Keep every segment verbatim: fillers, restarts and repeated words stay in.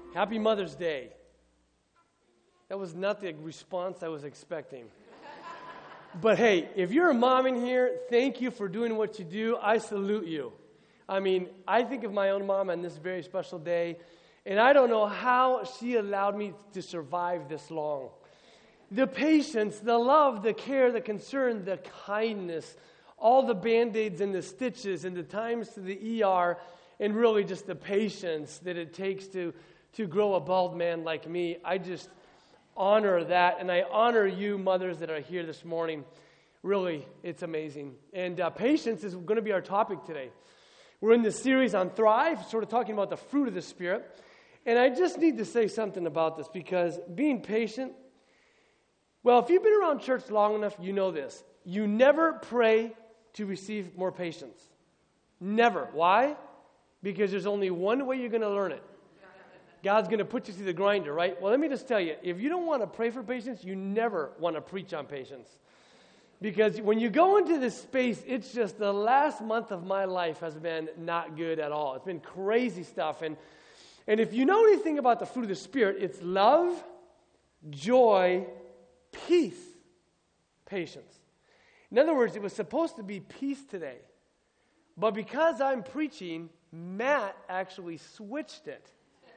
Happy Mother's Day. That was not the response I was expecting. But hey, if you're a mom in here, thank you for doing what you do. I salute you. I mean, I think of my own mom on this very special day, and I don't know how she allowed me to survive this long. The patience, the love, the care, the concern, the kindness, all the Band-Aids and the stitches and the times to the E R, and really just the patience that it takes to, to grow a bald man like me. I just honor that, and I honor you mothers that are here this morning. Really, it's amazing. And uh, patience is going to be our topic today. We're in this series on Thrive, sort of talking about the fruit of the Spirit. And I just need to say something about this because being patient, well, if you've been around church long enough, you know this. You never pray to receive more patience. Never. Why? Because there's only one way you're going to learn it. God's going to put you through the grinder, right? Well, let me just tell you, if you don't want to pray for patience, you never want to preach on patience. Because when you go into this space, it's just the last month of my life has been not good at all. It's been crazy stuff. And, and if you know anything about the fruit of the Spirit, it's love, joy, peace, patience. In other words, it was supposed to be peace today. But because I'm preaching, Matt actually switched it.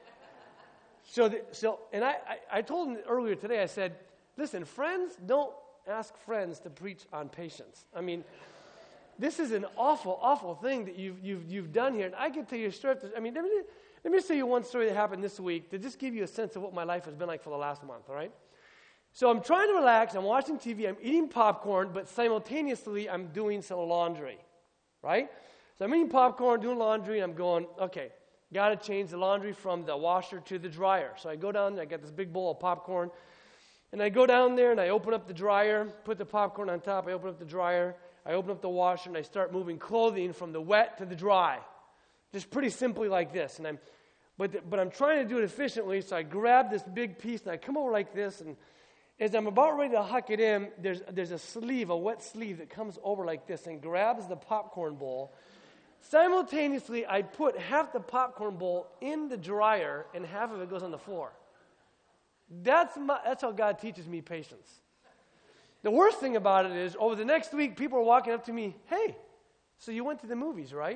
So, the, so, and I, I, I told him earlier today, I said, listen, friends don't ask friends to preach on patience. I mean, this is an awful, awful thing that you've you've you've done here. And I can tell you a story. I mean, let me let me tell you one story that happened this week to just give you a sense of what my life has been like for the last month. All right. So I'm trying to relax. I'm watching T V. I'm eating popcorn, but simultaneously I'm doing some laundry. Right. So I'm eating popcorn, doing laundry, and I'm going, okay, got to change the laundry from the washer to the dryer. So I go down. I got this big bowl of popcorn. And I go down there and I open up the dryer, put the popcorn on top, I open up the dryer, I open up the washer, and I start moving clothing from the wet to the dry. Just pretty simply like this. And I'm, but, the, but I'm trying to do it efficiently, so I grab this big piece and I come over like this, and as I'm about ready to huck it in, there's, there's a sleeve, a wet sleeve that comes over like this and grabs the popcorn bowl. Simultaneously, I put half the popcorn bowl in the dryer and half of it goes on the floor. That's my, that's how God teaches me patience. The worst thing about it is, over the next week, people are walking up to me, hey, so you went to the movies, right?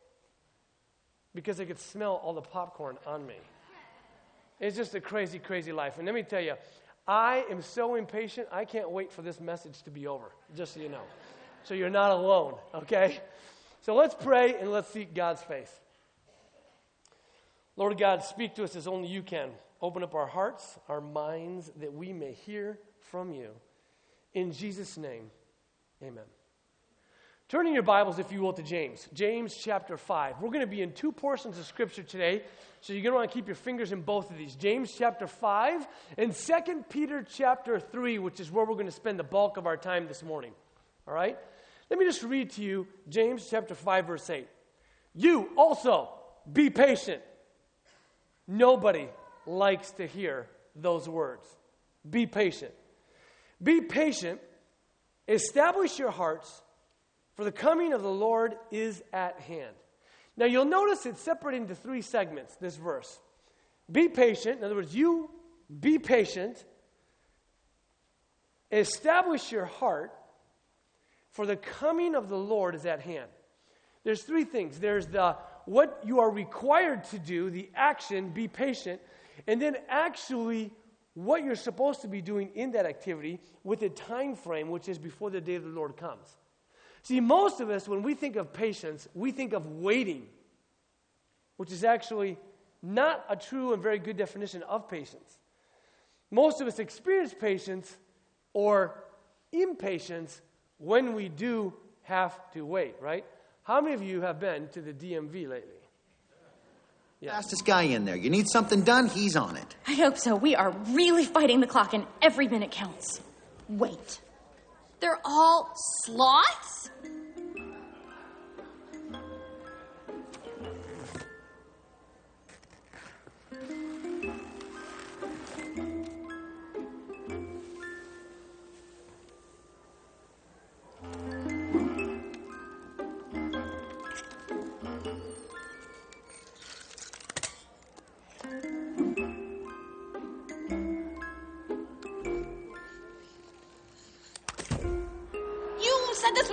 Because they could smell all the popcorn on me. It's just a crazy, crazy life. And let me tell you, I am so impatient, I can't wait for this message to be over, just so you know. So you're not alone, okay? So let's pray and let's seek God's face. Lord God, speak to us as only you can. Open up our hearts, our minds, that we may hear from you. In Jesus' name, amen. Turn in your Bibles, if you will, to James. James chapter five. We're going to be in two portions of Scripture today, so you're going to want to keep your fingers in both of these. James chapter five and Second Peter chapter three, which is where we're going to spend the bulk of our time this morning. All right? Let me just read to you James chapter five, verse eight. You also be patient. Nobody likes to hear those words. Be patient. Be patient. Establish your hearts, for the coming of the Lord is at hand. Now you'll notice it's separated into three segments, this verse. Be patient. In other words, you be patient. Establish your heart, for the coming of the Lord is at hand. There's three things. There's the what you are required to do, the action, be patient, and then actually what you're supposed to be doing in that activity with a time frame, which is before the day of the Lord comes. See, most of us, when we think of patience, we think of waiting, which is actually not a true and very good definition of patience. Most of us experience patience or impatience when we do have to wait, right? How many of you have been to the D M V lately? Yeah. Fastest guy in there. You need something done, he's on it. I hope so. We are really fighting the clock and every minute counts. Wait. They're all sloths?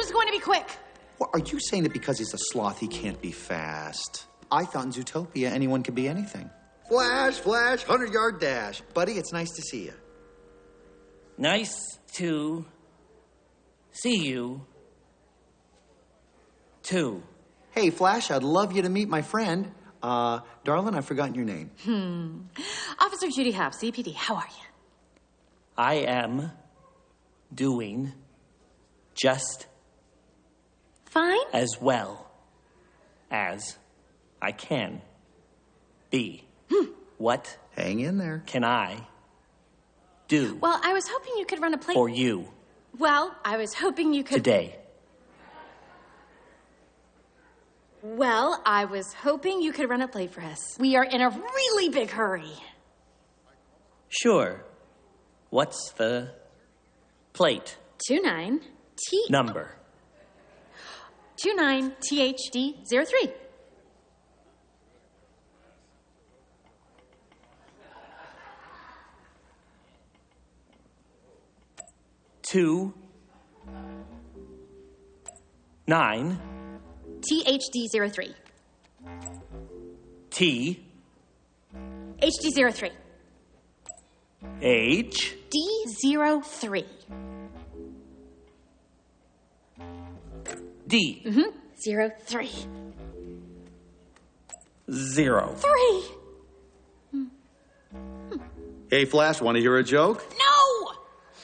was going to be quick. Well, are you saying that because he's a sloth, he can't be fast? I thought in Zootopia anyone could be anything. Flash, flash, hundred-yard dash. Buddy, it's nice to see you. Nice to see you, too. Hey, Flash, I'd love you to meet my friend. Uh, darling, I've forgotten your name. Hmm. Officer Judy Hobbs, C P D, how are you? I am doing just Fine. as well as I can be. Hmm. What Hang in there. can I do Well, I was hoping you could run a play... for you Well, I was hoping you could... today? Well, I was hoping you could run a play for us. We are in a really big hurry. Sure. What's the plate two nine T... number? two nine T H D zero three. Two, nine, T H D zero three. T, H D zero three. H, D zero three. D, Mm-hmm. Zero three. zero. Three. Hey, Flash, want to hear a joke? No!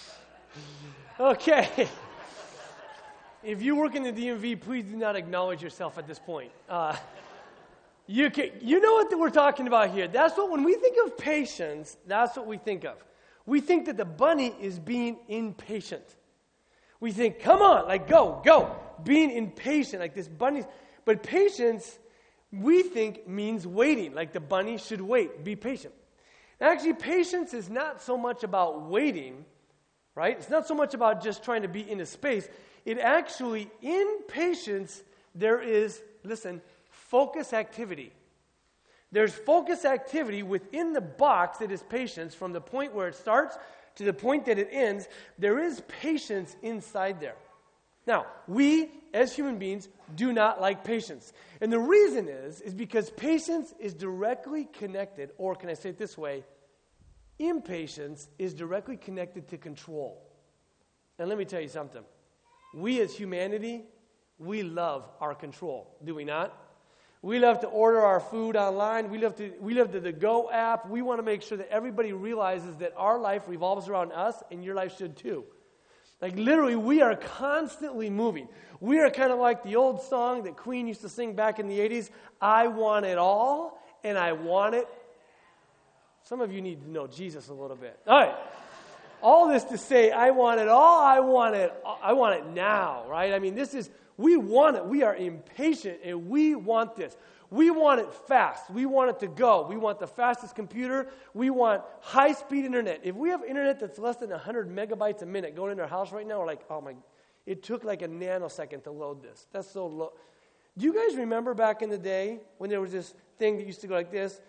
Okay. If you work in the D M V, please do not acknowledge yourself at this point. Uh, you can, you know what we're talking about here. That's what, when we think of patience, that's what we think of. We think that the bunny is being impatient. We think, come on, like go, go. Being impatient, like this bunny. But patience, we think, means waiting, like the bunny should wait, be patient. Actually, patience is not so much about waiting, right? It's not so much about just trying to be in a space. It actually, in patience, there is, listen, focus activity. There's focus activity within the box that is patience from the point where it starts to the point that it ends. There is patience inside there. Now, we, as human beings, do not like patience. And the reason is, is because patience is directly connected, or can I say it this way, impatience is directly connected to control. And let me tell you something. We as humanity, we love our control, do we not? We love to order our food online. We love to we love the, the Go app. We want to make sure that everybody realizes that our life revolves around us, and your life should too. Like literally, we are constantly moving. We are kind of like the old song that Queen used to sing back in the eighties, I want it all, and I want it. Some of you need to know Jesus a little bit. All right. All this to say, I want it all, I want it, I want it now, right? I mean, this is, we want it. We are impatient, and we want this. We want it fast. We want it to go. We want the fastest computer. We want high-speed internet. If we have internet that's less than one hundred megabytes a minute going in our house right now, we're like, oh my, it took like a nanosecond to load this. That's so low. Do you guys remember back in the day when there was this thing that used to go like this?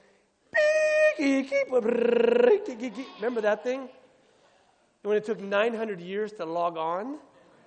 Remember that thing? And when it took nine hundred years to log on?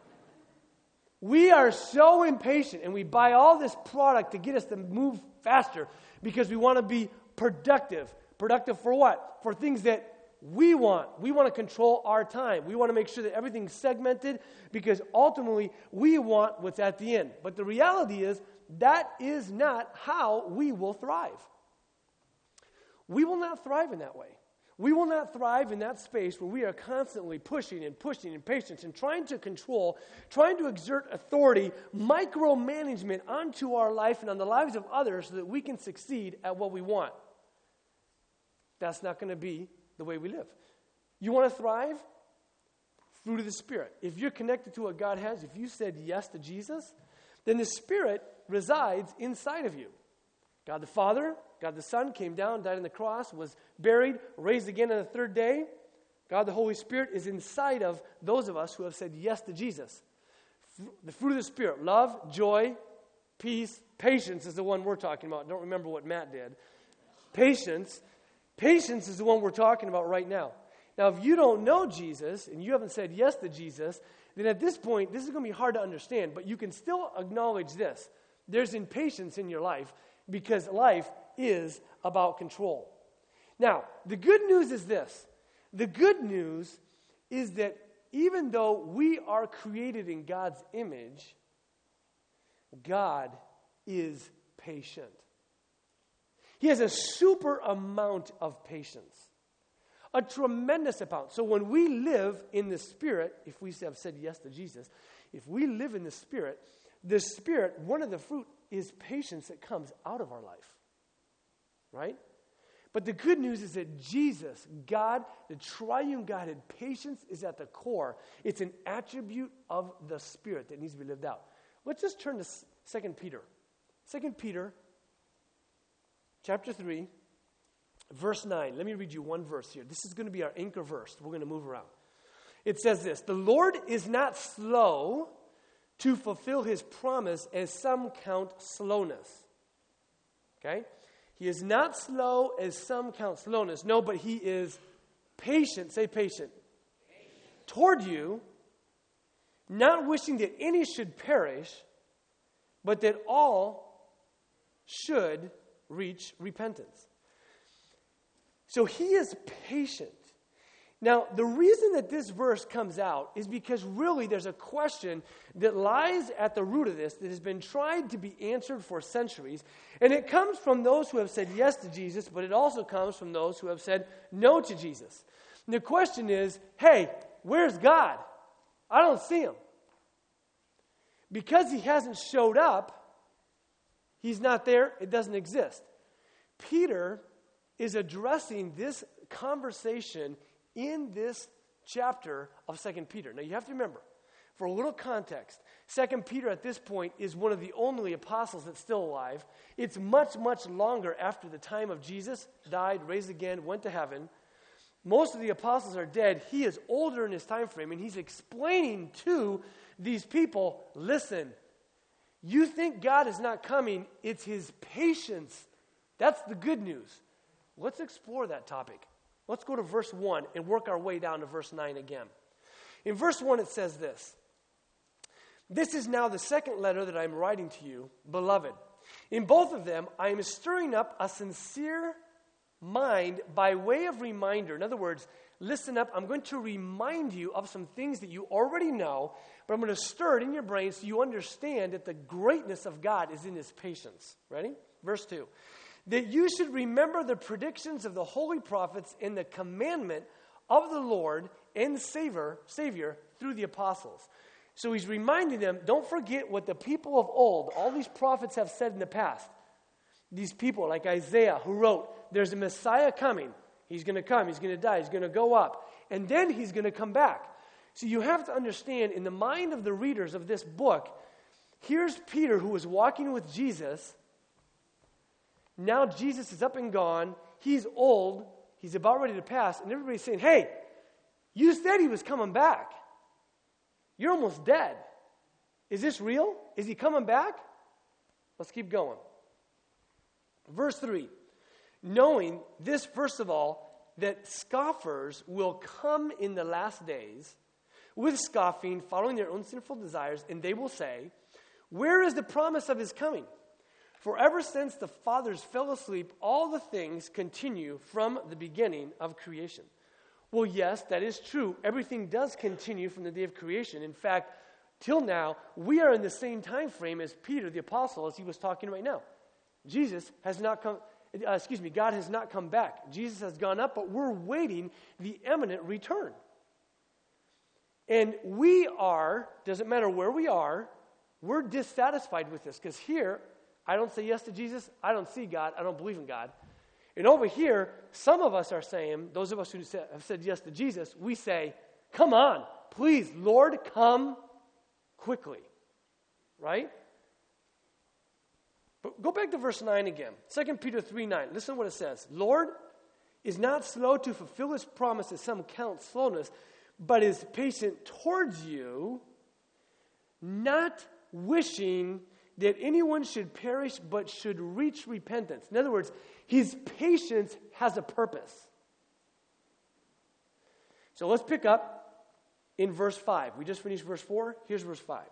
We are so impatient, and we buy all this product to get us to move faster because we want to be productive. Productive for what? For things that we want. We want to control our time. We want to make sure that everything's segmented because ultimately we want what's at the end. But the reality is that is not how we will thrive. We will not thrive in that way. We will not thrive in that space where we are constantly pushing and pushing and patience and trying to control, trying to exert authority, micromanagement onto our life and on the lives of others so that we can succeed at what we want. That's not going to be the way we live. You want to thrive? Fruit of the Spirit. If you're connected to what God has, if you said yes to Jesus, then the Spirit resides inside of you. God the Father, God the Son came down, died on the cross, was buried, raised again on the third day. God the Holy Spirit is inside of those of us who have said yes to Jesus. The fruit of the Spirit, love, joy, peace, patience is the one we're talking about. Don't remember what Matt did. Patience. Patience is the one we're talking about right now. Now, if you don't know Jesus and you haven't said yes to Jesus, then at this point, this is going to be hard to understand, but you can still acknowledge this. There's impatience in your life because life is about control. Now, the good news is this. The good news is that even though we are created in God's image, God is patient. He has a super amount of patience. A tremendous amount. So when we live in the Spirit, if we have said yes to Jesus, if we live in the Spirit, the Spirit, one of the fruit is patience that comes out of our life. Right? But the good news is that Jesus, God, the triune Godhead, patience is at the core. It's an attribute of the Spirit that needs to be lived out. Let's just turn to Second Peter. Second Peter, chapter three, verse nine. Let me read you one verse here. This is going to be our anchor verse. We're going to move around. It says this, "The Lord is not slow to fulfill his promise, as some count slowness." Okay? He is not slow as some count slowness. No, but he is patient. Say patient. Patient. Toward you, not wishing that any should perish, but that all should reach repentance. So he is patient. Now, the reason that this verse comes out is because really there's a question that lies at the root of this that has been tried to be answered for centuries. And it comes from those who have said yes to Jesus, but it also comes from those who have said no to Jesus. And the question is, hey, where's God? I don't see him. Because he hasn't showed up, he's not there, it doesn't exist. Peter is addressing this conversation in this chapter of Second Peter. Now you have to remember, for a little context, Second Peter at this point is one of the only apostles that's still alive. It's much, much longer after the time of Jesus, died, raised again, went to heaven. Most of the apostles are dead. He is older in his time frame, and he's explaining to these people, listen, you think God is not coming, it's his patience. That's the good news. Let's explore that topic. Let's go to verse one and work our way down to verse nine again. In verse one it says this, "This is now the second letter that I am writing to you, beloved. In both of them I am stirring up a sincere mind by way of reminder." In other words, listen up, I'm going to remind you of some things that you already know, but I'm going to stir it in your brain so you understand that the greatness of God is in his patience. Ready? Verse two. "That you should remember the predictions of the holy prophets and the commandment of the Lord and Savior, Savior through the apostles." So he's reminding them, don't forget what the people of old, all these prophets have said in the past. These people like Isaiah who wrote, there's a Messiah coming. He's going to come. He's going to die. He's going to go up. And then he's going to come back. So you have to understand, in the mind of the readers of this book, here's Peter who was walking with Jesus. Now Jesus is up and gone. He's old. He's about ready to pass. And everybody's saying, hey, you said he was coming back. You're almost dead. Is this real? Is he coming back? Let's keep going. Verse three. "Knowing this, first of all, that scoffers will come in the last days with scoffing, following their own sinful desires, and they will say, where is the promise of his coming? For ever since the fathers fell asleep, all the things continue from the beginning of creation." Well, yes, that is true. Everything does continue from the day of creation. In fact, till now, we are in the same time frame as Peter, the apostle, as he was talking right now. Jesus has not come, uh, excuse me, God has not come back. Jesus has gone up, but we're waiting the imminent return. And we are, doesn't matter where we are, we're dissatisfied with this. Because here, I don't say yes to Jesus, I don't see God, I don't believe in God. And over here, some of us are saying, those of us who have said yes to Jesus, we say, come on, please, Lord, come quickly. Right? But go back to verse nine again. Second Peter three nine. Listen to what it says. "Lord is not slow to fulfill his promise, as some count slowness, but is patient towards you, not wishing that anyone should perish, but should reach repentance." In other words, his patience has a purpose. So let's pick up in verse five. We just finished verse four. Here's verse five.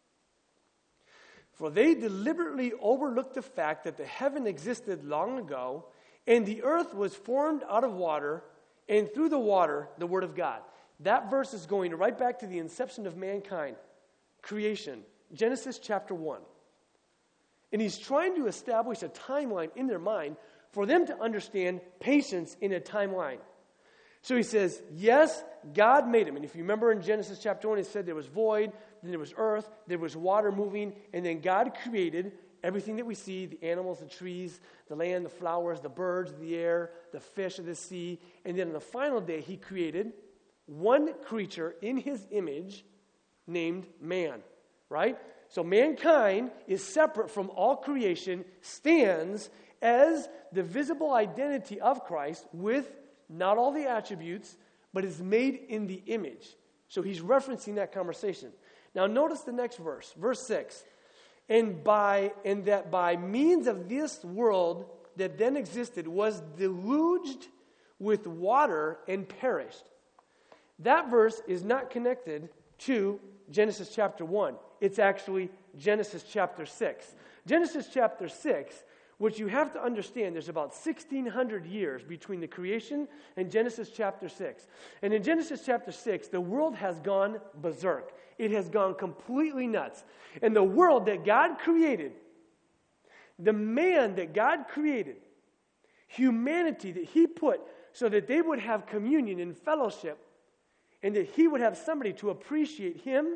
For they deliberately overlooked the fact that the heaven existed long ago, and the earth was formed out of water, and through the water, the word of God. That verse is going right back to the inception of mankind, creation, Genesis chapter one. And he's trying to establish a timeline in their mind for them to understand patience in a timeline. So he says, yes, God made him. And if you remember in Genesis chapter one, it said there was void, then there was earth, there was water moving, and then God created everything that we see, the animals, the trees, the land, the flowers, the birds of the air, the fish of the sea. And then on the final day, he created one creature in his image named man, right? So mankind is separate from all creation, stands as the visible identity of Christ with not all the attributes, but is made in the image. So he's referencing that conversation. Now notice the next verse, verse six. And by and that by means of this world that then existed was deluged with water and perished. That verse is not connected to Genesis chapter one. It's actually Genesis chapter six. Genesis chapter six, which you have to understand, there's about sixteen hundred years between the creation and Genesis chapter six. And in Genesis chapter six, the world has gone berserk. It has gone completely nuts. And the world that God created, the man that God created, humanity that he put so that they would have communion and fellowship, and that he would have somebody to appreciate him,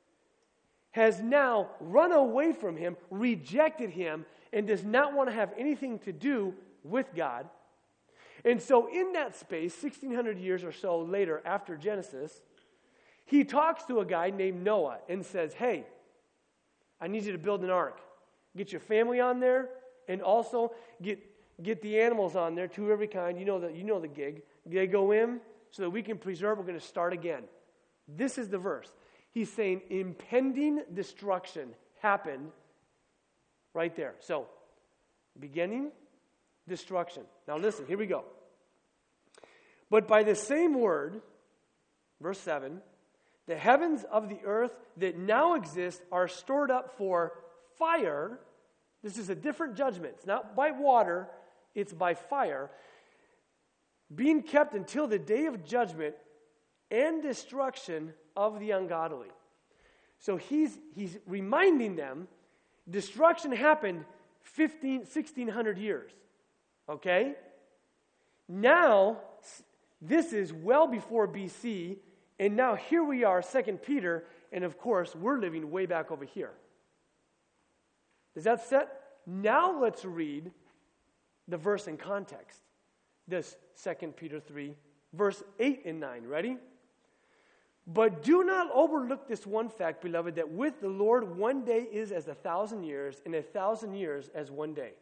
has now run away from him, rejected him, and does not want to have anything to do with God. And so in that space, sixteen hundred years or so later after Genesis, he talks to a guy named Noah and says, hey, I need you to build an ark. Get your family on there, and also get get the animals on there, two of every kind. You know the, you know the gig. They go in so that we can preserve. We're going to start again. This is the verse. He's saying impending destruction happened right there. So, beginning, destruction. Now listen, here we go. But by the same word, verse seven, the heavens of the earth that now exist are stored up for fire. This is a different judgment. It's not by water, it's by fire. Being kept until the day of judgment and destruction of the ungodly. So he's he's reminding them destruction happened fifteen, sixteen hundred years. Okay? Now, this is well before B C, and now here we are, Second Peter, and of course, we're living way back over here. Is that set? Now let's read the verse in context. This Second Peter three, verse eight and nine. Ready? But do not overlook this one fact, beloved, that with the Lord one day is as a thousand years, and a thousand years as one day.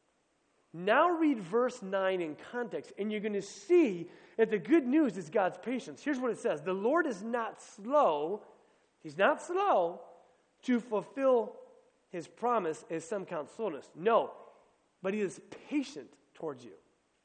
Now read verse nine in context, and you're going to see that the good news is God's patience. Here's what it says. The Lord is not slow, he's not slow to fulfill his promise, as some count slowness. No, but he is patient towards you,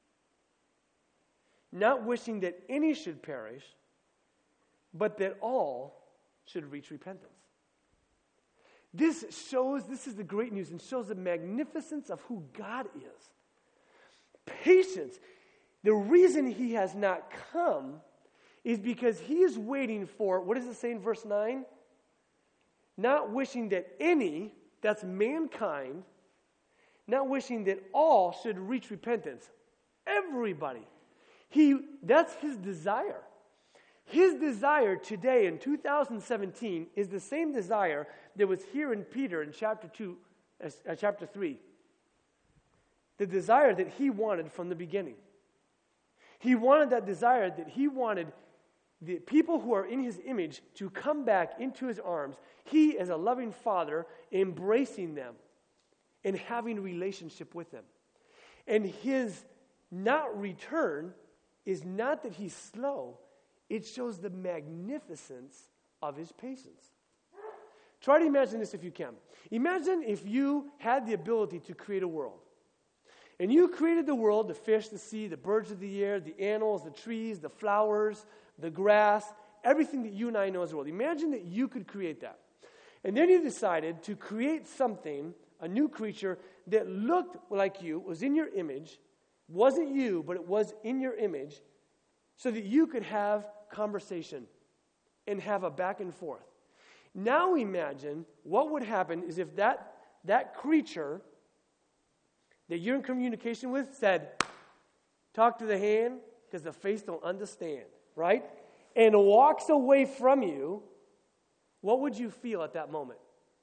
not wishing that any should perish, but that all should reach repentance. This shows, this is the great news, and shows the magnificence of who God is. Patience. The reason he has not come is because he is waiting for, what does it say in verse nine? Not wishing that any, that's mankind, not wishing that all should reach repentance. Everybody. He, that's his desire. His desire today in two thousand seventeen is the same desire that was here in Peter in chapter two, uh, chapter three. The desire that he wanted from the beginning. He wanted that desire that he wanted the people who are in his image to come back into his arms. He, as a loving father, embracing them and having a relationship with them. And his not return is not that he's slow. It shows the magnificence of his patience. Try to imagine this if you can. Imagine if you had the ability to create a world. And you created the world, the fish, the sea, the birds of the air, the animals, the trees, the flowers, the grass, everything that you and I know as the world. Imagine that you could create that. And then you decided to create something, a new creature, that looked like you, was in your image, wasn't you, but it was in your image, so that you could have conversation and have a back and forth. Now imagine what would happen is if that, that creature that you're in communication with said, talk to the hand because the face don't understand, right? And walks away from you, what would you feel at that moment?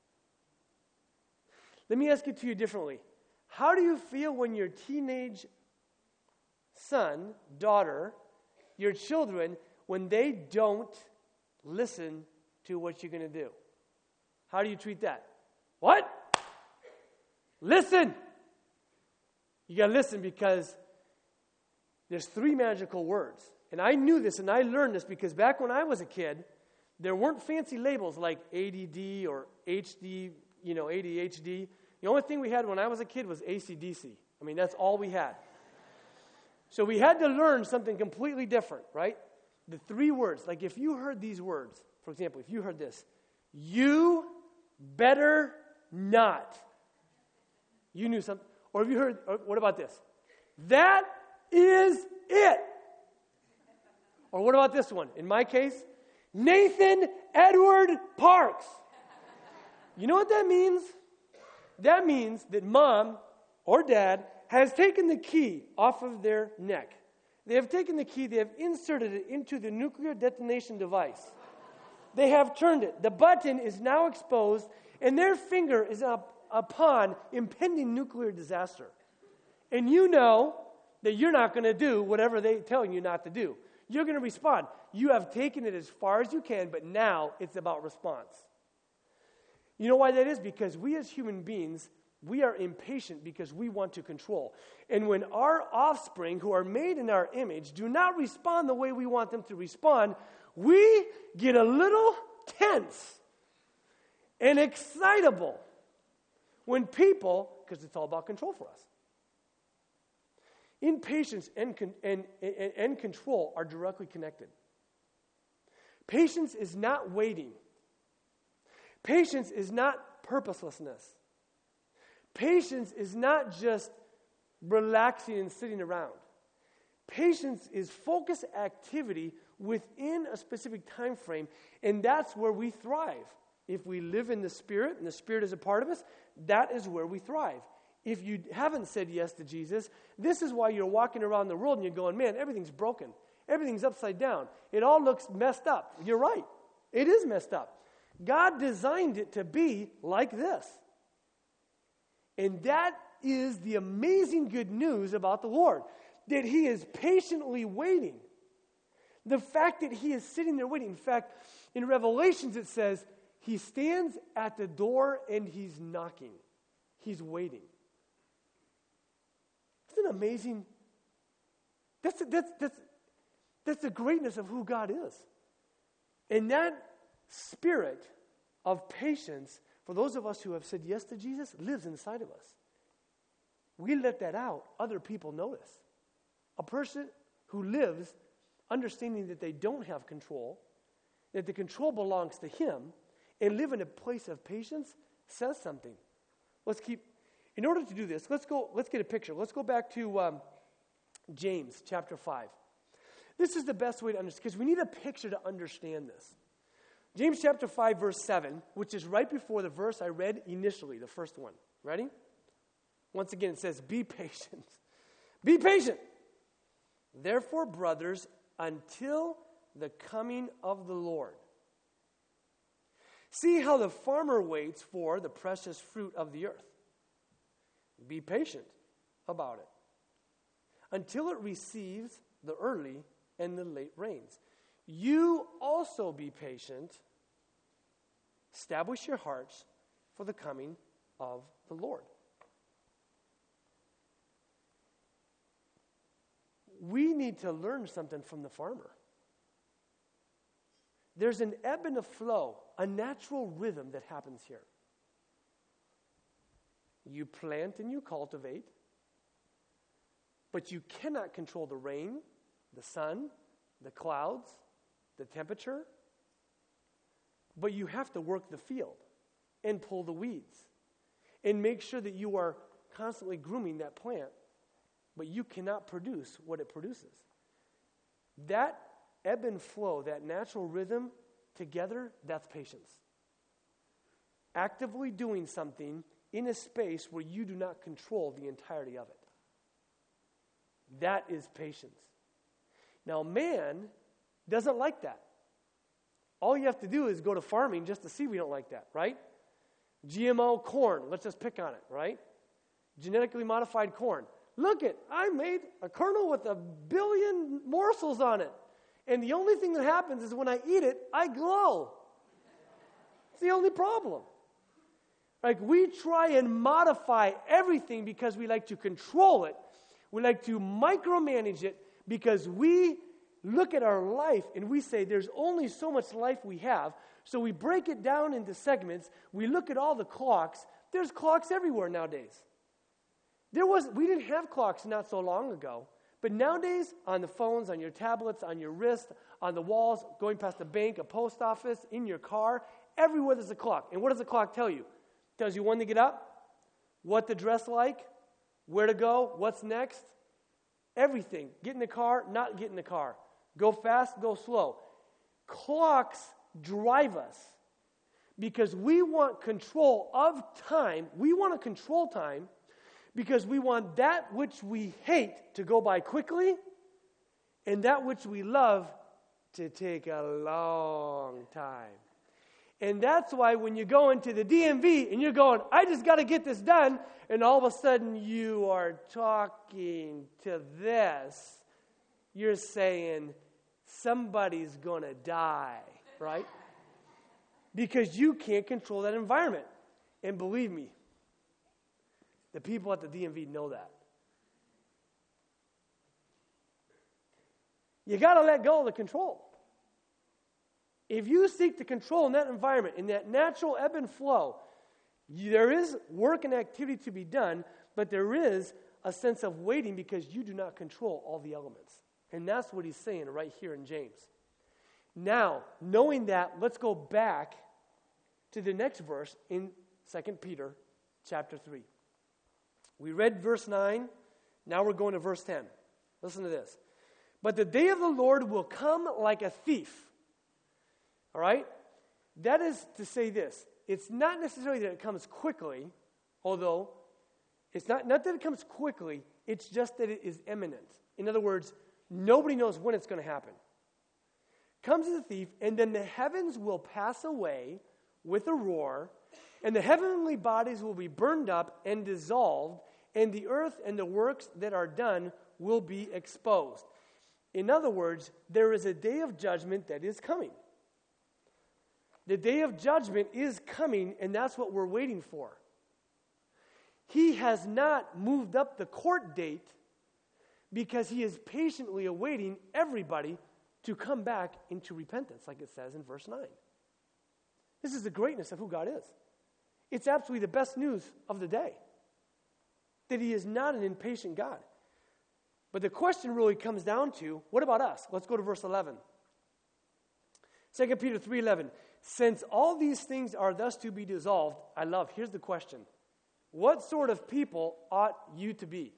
Let me ask it to you differently. How do you feel when your teenage son, daughter, your children, when they don't listen to what you're going to do? How do you treat that? What? Listen! You got to listen because there's three magical words. And I knew this and I learned this because back when I was a kid, there weren't fancy labels like A D D or H D, you know, A D H D. The only thing we had when I was a kid was A C D C. I mean, that's all we had. So we had to learn something completely different, right? The three words, like if you heard these words, for example, if you heard this, you better not. You knew something. Or have you heard, or what about this? That is it. Or what about this one? In my case, Nathan Edward Parks. You know what that means? That means that mom or dad has taken the key off of their neck. They have taken the key, they have inserted it into the nuclear detonation device. They have turned it. The button is now exposed, and their finger is up upon impending nuclear disaster. And you know that you're not going to do whatever they're telling you not to do. You're going to respond. You have taken it as far as you can, but now it's about response. You know why that is? Because we as human beings, we are impatient because we want to control. And when our offspring, who are made in our image, do not respond the way we want them to respond, we get a little tense and excitable when people, because it's all about control for us. Impatience and, and, and, and control are directly connected. Patience is not waiting. Patience is not purposelessness. Patience is not just relaxing and sitting around. Patience is focused activity within a specific time frame, and that's where we thrive. If we live in the Spirit, and the Spirit is a part of us, that is where we thrive. If you haven't said yes to Jesus, this is why you're walking around the world and you're going, man, everything's broken. Everything's upside down. It all looks messed up. You're right. It is messed up. God designed it to be like this. And that is the amazing good news about the Lord, that He is patiently waiting. The fact that He is sitting there waiting. In fact, in Revelations it says, He stands at the door and He's knocking. He's waiting. Isn't it amazing? That's, that's, that's, that's the greatness of who God is. And that spirit of patience, for those of us who have said yes to Jesus, lives inside of us. We let that out, other people notice. A person who lives understanding that they don't have control, that the control belongs to Him, and live in a place of patience says something. Let's keep, in order to do this, let's go, let's get a picture. Let's go back to um, James chapter five. This is the best way to understand, because we need a picture to understand this. James chapter five, verse seven, which is right before the verse I read initially, the first one. Ready? Once again, it says, be patient. Be patient. Therefore, brothers, until the coming of the Lord. See how the farmer waits for the precious fruit of the earth. Be patient about it until it receives the early and the late rains. You also be patient. Establish your hearts for the coming of the Lord. We need to learn something from the farmer. There's an ebb and a flow, a natural rhythm that happens here. You plant and you cultivate, But you cannot control the rain, the sun, the clouds, the temperature. But you have to work the field and pull the weeds and make sure that you are constantly grooming that plant. But you cannot produce what it produces. That ebb and flow, that natural rhythm together, that's patience. Actively doing something in a space where you do not control the entirety of it. That is patience. Now, man doesn't like that. All you have to do is go to farming just to see we don't like that, right? G M O corn, let's just pick on it, right? Genetically modified corn. Look it, I made a kernel with a billion morsels on it. And the only thing that happens is when I eat it, I glow. It's the only problem. Like, we try and modify everything because we like to control it. We like to micromanage it because we look at our life and we say there's only so much life we have. So we break it down into segments. We look at all the clocks. There's clocks everywhere nowadays. There was we didn't have clocks not so long ago. But nowadays, on the phones, on your tablets, on your wrist, on the walls, going past a bank, a post office, in your car, everywhere there's a clock. And what does the clock tell you? It tells you when to get up, what to dress like, where to go, what's next, everything. Get in the car, not get in the car. Go fast, go slow. Clocks drive us because we want control of time. We want to control time because we want that which we hate to go by quickly and that which we love to take a long time. And that's why when you go into the D M V and you're going, I just got to get this done, and all of a sudden you are talking to this, you're saying somebody's going to die, right? Because you can't control that environment. And believe me, the people at the D M V know that. You got to let go of the control. If you seek to control in that environment, in that natural ebb and flow, you, there is work and activity to be done, but there is a sense of waiting because you do not control all the elements. And that's what he's saying right here in James. Now, knowing that, let's go back to the next verse in Second Peter chapter three. We read verse nine. Now we're going to verse ten. Listen to this. But the day of the Lord will come like a thief. All right? That is to say this. It's not necessarily that it comes quickly, although it's not, not that it comes quickly, it's just that it is imminent. In other words, nobody knows when it's going to happen. Comes as a thief, and then the heavens will pass away with a roar, and the heavenly bodies will be burned up and dissolved, and the earth and the works that are done will be exposed. In other words, there is a day of judgment that is coming. The day of judgment is coming, and that's what we're waiting for. He has not moved up the court date because he is patiently awaiting everybody to come back into repentance, like it says in verse nine. This is the greatness of who God is. It's absolutely the best news of the day, that he is not an impatient God. But the question really comes down to, what about us? Let's go to verse eleven. Second Peter three eleven. Since all these things are thus to be dissolved, I love, here's the question. What sort of people ought you to be?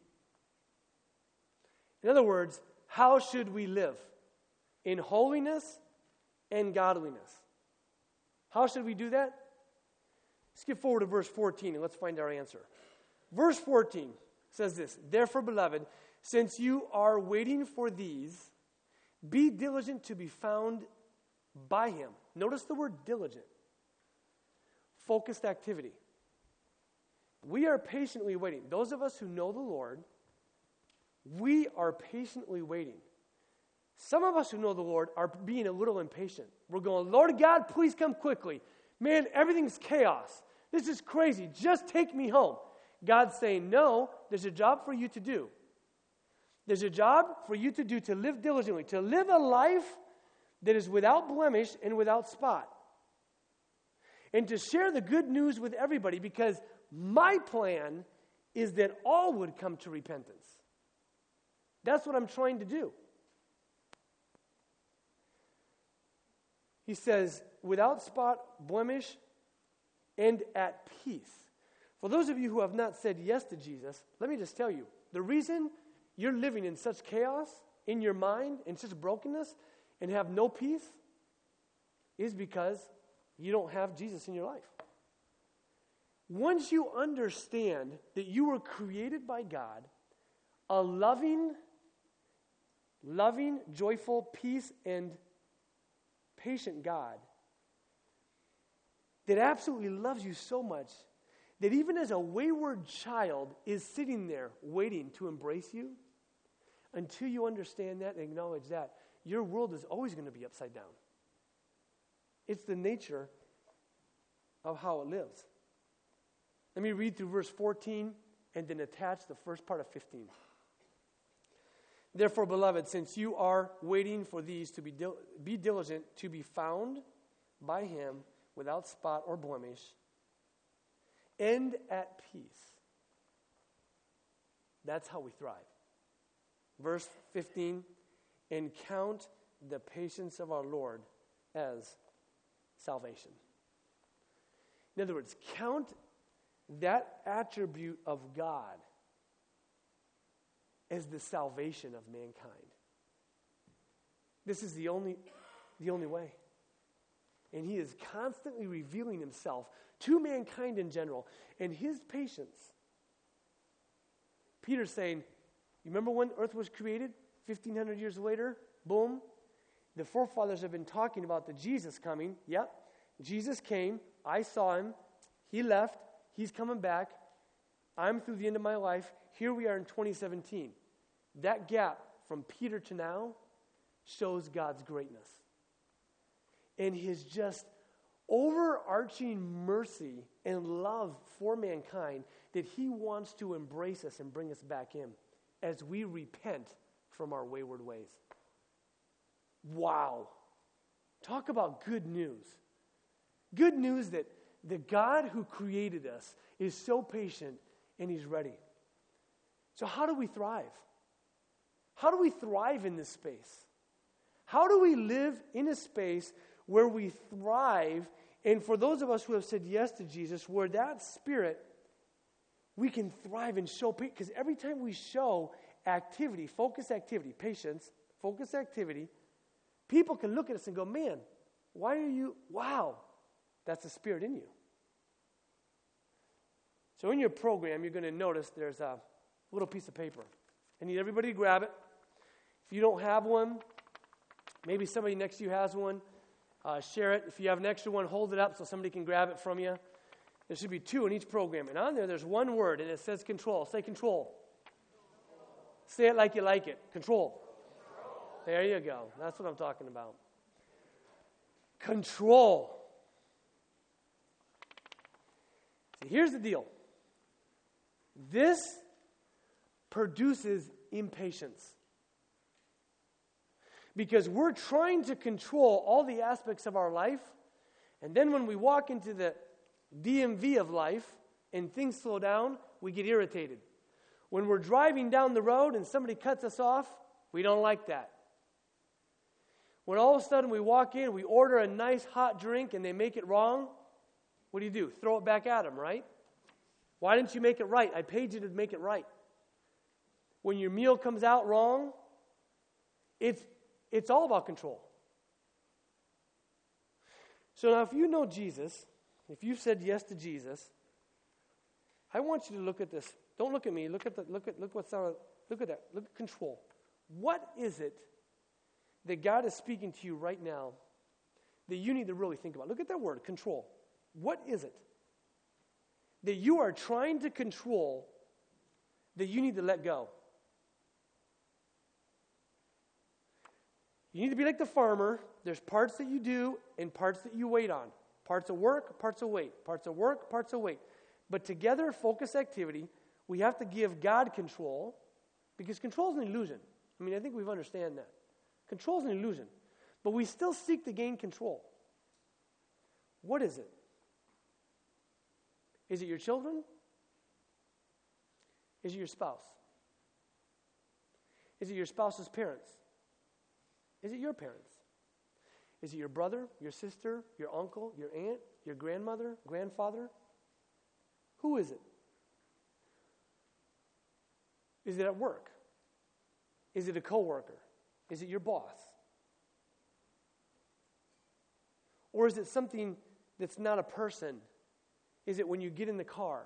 In other words, how should we live? In holiness and godliness. How should we do that? Skip forward to verse fourteen and let's find our answer. Verse fourteen says this, therefore, beloved, since you are waiting for these, be diligent to be found by him. Notice the word diligent. Focused activity. We are patiently waiting. Those of us who know the Lord, we are patiently waiting. Some of us who know the Lord are being a little impatient. We're going, Lord God, please come quickly. Man, everything's chaos. This is crazy. Just take me home. God's saying, no, there's a job for you to do. There's a job for you to do to live diligently, to live a life that is without blemish and without spot. And to share the good news with everybody, because my plan is that all would come to repentance. That's what I'm trying to do. He says, without spot, blemish, and at peace. For those of you who have not said yes to Jesus, let me just tell you, the reason you're living in such chaos in your mind and such brokenness and have no peace is because you don't have Jesus in your life. Once you understand that you were created by God, a loving, loving, joyful, peace, and patient God that absolutely loves you so much that even as a wayward child is sitting there waiting to embrace you, until you understand that and acknowledge that, your world is always going to be upside down. It's the nature of how it lives. Let me read through verse fourteen and then attach the first part of fifteen. Therefore, beloved, since you are waiting for these to be dil- be diligent to be found by him without spot or blemish, and at peace. That's how we thrive. Verse fifteen, and count the patience of our Lord as salvation. In other words, count that attribute of God as the salvation of mankind. This is the only, the only way. And he is constantly revealing himself to mankind in general. And his patience. Peter's saying, you remember when earth was created? fifteen hundred years later, boom. The forefathers have been talking about the Jesus coming. Yep. Jesus came. I saw him. He left. He's coming back. I'm through the end of my life. Here we are in twenty seventeen. That gap from Peter to now shows God's greatness. And his just overarching mercy and love for mankind that he wants to embrace us and bring us back in as we repent from our wayward ways. Wow. Talk about good news. Good news that the God who created us is so patient and he's ready. So how do we thrive? How do we thrive in this space? How do we live in a space where we thrive, and for those of us who have said yes to Jesus, where that spirit, we can thrive and show, because every time we show activity, focus activity, patience, focus activity, people can look at us and go, man, why are you, wow, that's the spirit in you. So in your program, you're going to notice there's a little piece of paper. I need everybody to grab it. If you don't have one, maybe somebody next to you has one. Uh, share it. If you have an extra one, hold it up so somebody can grab it from you. There should be two in each program. And on there, there's one word, and it says control. Say control. Say it like you like it. Control. Control. There you go. That's what I'm talking about. Control. See, here's the deal. This produces impatience. Because we're trying to control all the aspects of our life, and then when we walk into the D M V of life and things slow down, we get irritated. When we're driving down the road and somebody cuts us off, we don't like that. When all of a sudden we walk in, we order a nice hot drink and they make it wrong, what do you do? Throw it back at them, right? Why didn't you make it right? I paid you to make it right. When your meal comes out wrong, it's It's all about control. So now if you know Jesus, if you've said yes to Jesus, I want you to look at this. Don't look at me. Look at the look at look what's on look at that. Look at control. What is it that God is speaking to you right now that you need to really think about? Look at that word, control. What is it that you are trying to control that you need to let go? You need to be like the farmer. There's parts that you do and parts that you wait on. Parts of work, parts of wait. Parts of work, parts of wait. But together, focus activity, we have to give God control because control is an illusion. I mean, I think we understand that. Control is an illusion. But we still seek to gain control. What is it? Is it your children? Is it your spouse? Is it your spouse's parents? Is it your parents? Is it your brother, your sister, your uncle, your aunt, your grandmother, grandfather? Who is it? Is it at work? Is it a coworker? Is it your boss? Or is it something that's not a person? Is it when you get in the car?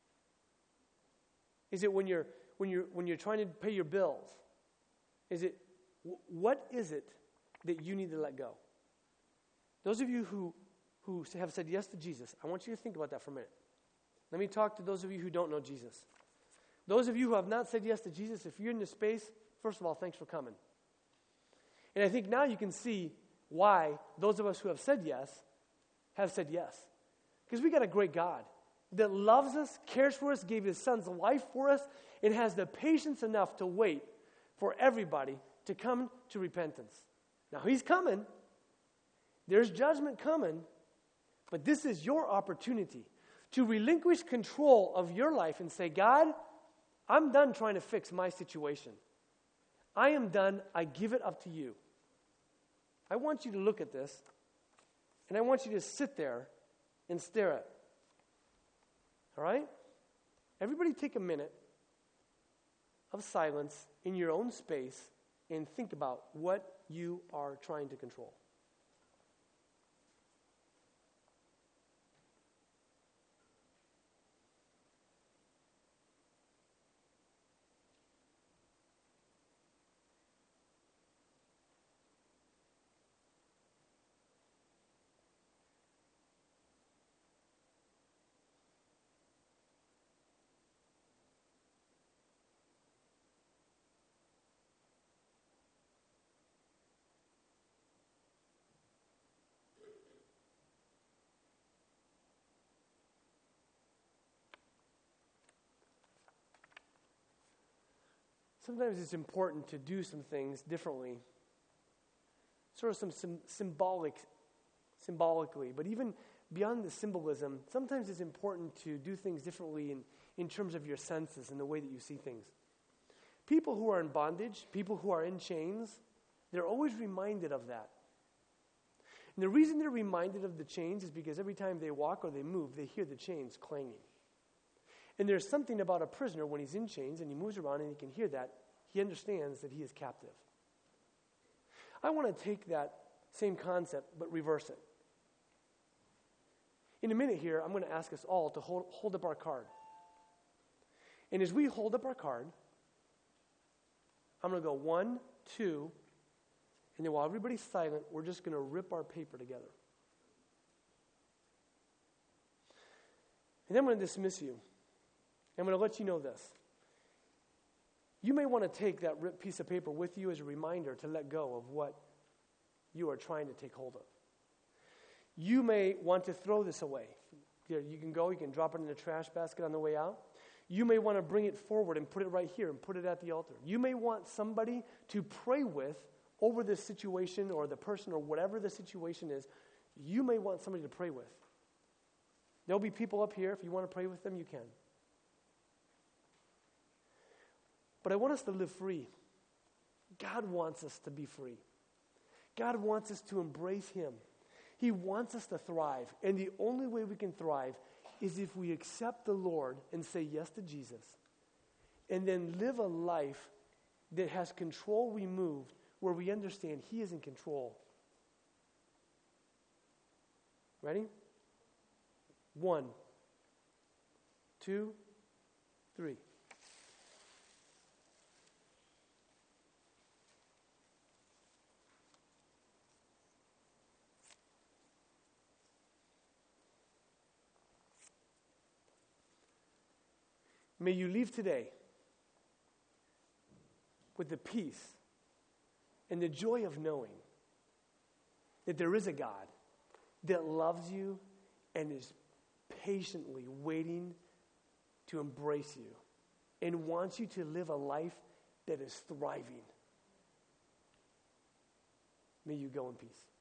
Is it when you're when you're when you're trying to pay your bills? Is it what is it that you need to let go? Those of you who who have said yes to Jesus, I want you to think about that for a minute. Let me talk to those of you who don't know Jesus. Those of you who have not said yes to Jesus, if you're in this space, first of all, thanks for coming. And I think now you can see why those of us who have said yes have said yes. Because we got a great God that loves us, cares for us, gave his son's life for us, and has the patience enough to wait for everybody to come to repentance. Now, he's coming. There's judgment coming. But this is your opportunity to relinquish control of your life and say, God, I'm done trying to fix my situation. I am done. I give it up to you. I want you to look at this, and I want you to sit there and stare at it. All right? Everybody take a minute of silence in your own space and think about what you are trying to control. Sometimes it's important to do some things differently, sort of some sim- symbolic, symbolically, but even beyond the symbolism, sometimes it's important to do things differently in, in terms of your senses and the way that you see things. People who are in bondage, people who are in chains, they're always reminded of that. And the reason they're reminded of the chains is because every time they walk or they move, they hear the chains clanging. And there's something about a prisoner when he's in chains and he moves around and he can hear that, he understands that he is captive. I want to take that same concept but reverse it. In a minute here, I'm going to ask us all to hold, hold up our card. And as we hold up our card, I'm going to go one, two, and then while everybody's silent, we're just going to rip our paper together. And then I'm going to dismiss you. I'm going to let you know this. You may want to take that ripped piece of paper with you as a reminder to let go of what you are trying to take hold of. You may want to throw this away. Here, you can go, you can drop it in the trash basket on the way out. You may want to bring it forward and put it right here and put it at the altar. You may want somebody to pray with over this situation or the person or whatever the situation is. You may want somebody to pray with. There'll be people up here. If you want to pray with them, you can. But I want us to live free. God wants us to be free. God wants us to embrace him. He wants us to thrive. And the only way we can thrive is if we accept the Lord and say yes to Jesus. And then live a life that has control removed, where we understand he is in control. Ready? One, two, three. May you leave today with the peace and the joy of knowing that there is a God that loves you and is patiently waiting to embrace you and wants you to live a life that is thriving. May you go in peace.